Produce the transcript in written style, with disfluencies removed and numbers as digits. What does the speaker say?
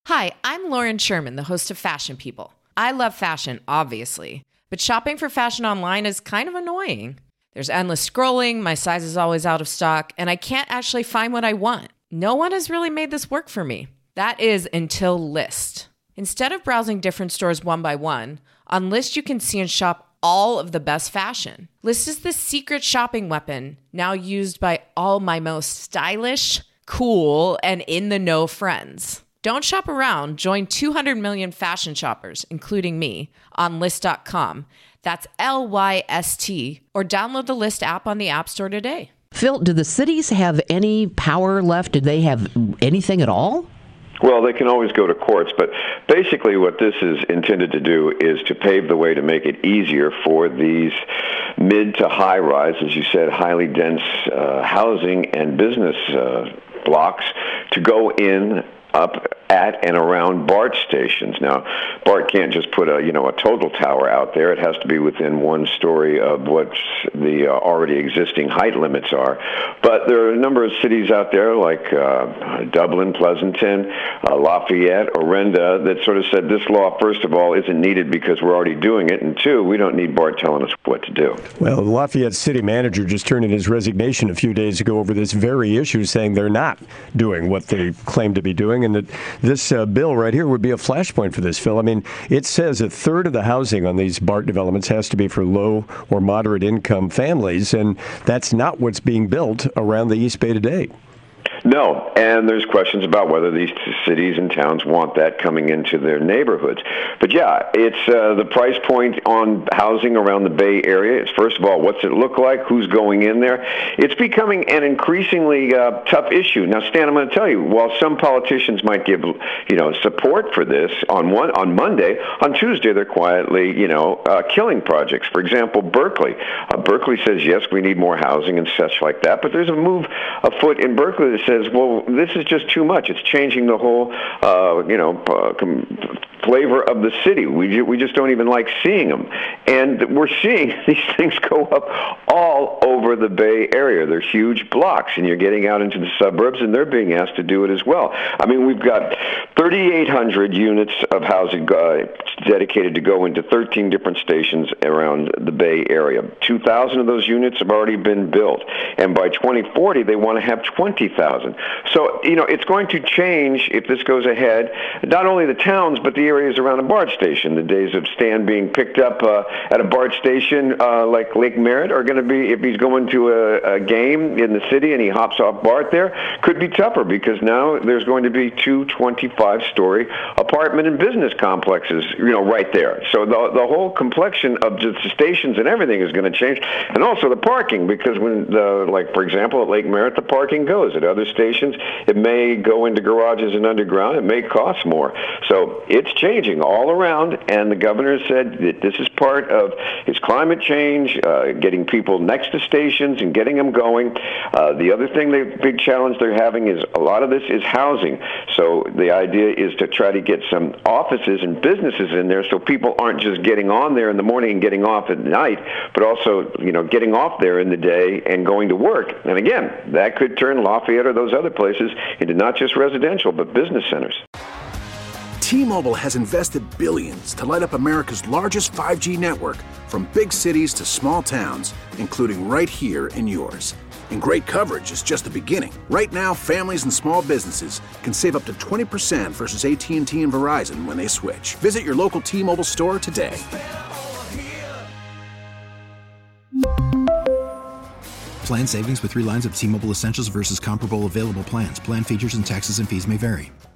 Hi, I'm Lauren Sherman, the host of Fashion People. I love fashion, obviously, but shopping for fashion online is kind of annoying. There's endless scrolling, my size is always out of stock, and I can't actually find what I want. No one has really made this work for me. That is until Lyst. Instead of browsing different stores one by one, on Lyst you can see and shop all of the best fashion. Lyst is the secret shopping weapon, now used by all my most stylish, cool, and in-the-know friends. Don't shop around. Join 200 million fashion shoppers, including me, on Lyst.com. That's Lyst, or download the Lyst app on the App Store today. Phil, do the cities have any power left? Do they have anything at all? Well, they can always go to courts, but basically what this is intended to do is to pave the way to make it easier for these mid to high rise, as you said, highly dense housing and business blocks to go in up at and around BART stations. Now, BART can't just put a total tower out there. It has to be within one story of what the already existing height limits are. But there are a number of cities out there like Dublin, Pleasanton, Lafayette, Orinda that sort of said this law, first of all, isn't needed because we're already doing it, and two, we don't need BART telling us what to do. Well, the Lafayette city manager just turned in his resignation a few days ago over this very issue, saying they're not doing what they claim to be doing, and that this bill right here would be a flashpoint for this, Phil. I mean, it says a third of the housing on these BART developments has to be for low or moderate income families, and that's not what's being built around the East Bay today. No, and there's questions about whether these cities and towns want that coming into their neighborhoods. But yeah, it's the price point on housing around the Bay Area. It's, first of all, what's it look like? Who's going in there? It's becoming an increasingly tough issue. Now, Stan, I'm going to tell you, while some politicians might give support for this on Monday, on Tuesday they're quietly killing projects. For example, Berkeley. Berkeley says yes, we need more housing and such like that. But there's a move afoot in Berkeley that says, well, this is just too much. It's changing the whole, flavor of the city. We just don't even like seeing them. And we're seeing these things go up all over the Bay Area. They're huge blocks, and you're getting out into the suburbs, and they're being asked to do it as well. I mean, we've got 3,800 units of housing dedicated to go into 13 different stations around the Bay Area. 2,000 of those units have already been built, and by 2040, they want to have 20,000. So, it's going to change if this goes ahead, not only the towns, but the areas around a BART station. The days of Stan being picked up at a BART station like Lake Merritt are going to be, if he's going to a game in the city and he hops off BART there, could be tougher because now there's going to be two 25-story apartment and business complexes, right there. So the whole complexion of the stations and everything is going to change, and also the parking, because when for example, at Lake Merritt, the parking goes. At other stations, it may go into garages and underground. It may cost more. So it's changing all around, and the governor said that this is part of his climate change, getting people next to stations and getting them going. The other thing, the big challenge they're having is a lot of this is housing. So the idea is to try to get some offices and businesses in there so people aren't just getting on there in the morning and getting off at night, but also, getting off there in the day and going to work. And again, that could turn Lafayette or those other places into not just residential, but business centers. T-Mobile has invested billions to light up America's largest 5G network, from big cities to small towns, including right here in yours. And great coverage is just the beginning. Right now, families and small businesses can save up to 20% versus AT&T and Verizon when they switch. Visit your local T-Mobile store today. Plan savings with 3 lines of T-Mobile Essentials versus comparable available plans. Plan features and taxes and fees may vary.